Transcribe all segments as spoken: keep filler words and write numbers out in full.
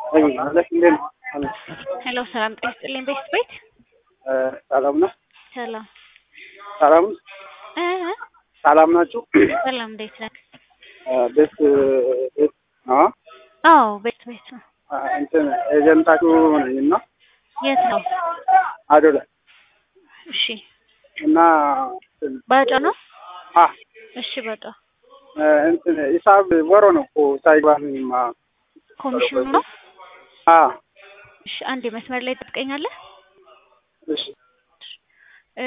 ሄሎ ሰላም ጤና ይስጥልኝ ቤት ቤት ሰላም ነው። ሰላም ሰላም እ ሰላም ናችሁ? ሰላም እንዴት ነህ? ቤት ቤት ነው። አዎ ቤት ቤት ነው። እንትን ኤጀንታችሁ ነኝና የት ነው? አይደለ እሺ እና ባጫ ነው? አ እሺ ባጫ እንትን ሂሳብ ወሮ ነው እኮ ሳይባልማ ኮሚሽኑ ነው? አ እሺ አንዴ መስመር ላይ ትጥቀኛለህ? እሺ እ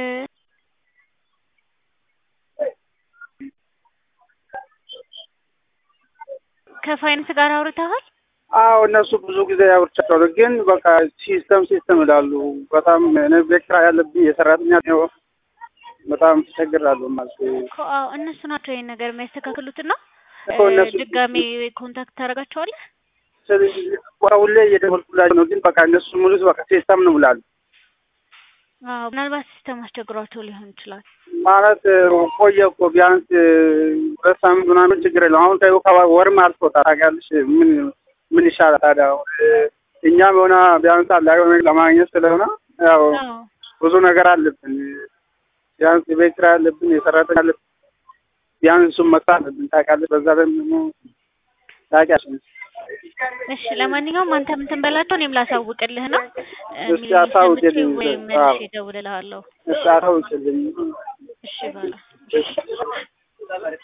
ከፋይናንስ ጋር አውርተሃል? አዎ እነሱ ብዙ ጊዜ ያወርቻለሁ፣ ግን በቃ ሲስተም ሲስተም ይላሉ። በጣም እኔ ቤት ኪራይ ያለብኝ የሰራተኛ ነው። በጣም ተቸግራለሁ ማለት ነው። አዎ እነሱ ናቸው ይሄን ነገር የሚያስተካክሉትና እኮ እነሱ ድጋሜ ኮንታክት ታደርጋቸዋለህ? ስለዚህ ሁሌ እየደወልኩላቸው ነው፣ ግን በቃ እነሱ ሙሉት በቃ ሲስተም ነው ይላሉ። አዎ ምናልባት ሲስተም አስቸግሯቸው ሊሆን ይችላል። ማለት ቆየ እኮ ቢያንስ ሁለት ሳምንት ምናምን ችግር የለውም። አሁን ከይው ወርም አልፎታል። ታውቂያለሽ ምን ምን ይሻላል ታዲያ? እኛም ሆነ ቢያንስ አላየው ለማግኘት ስለሆነ ያው ብዙ ነገር አለብን። ቢያንስ ቤት ኪራይ አለብን፣ የሰራተኛ አለብን። ቢያንስ እሱም መክፈል አለብን። ታውቂያለሽ በዛ ላይ ደግሞ ታውቂያለሽ። እሺ ለማንኛውም አንተ ምን ትንበላቸው እኔም ላሳውቅልህ ነው። እሺ አሳውቅልኝ ወይም መልሼ እደውልልሃለሁ። እሺ አሳውቅልኝ። እሺ በላ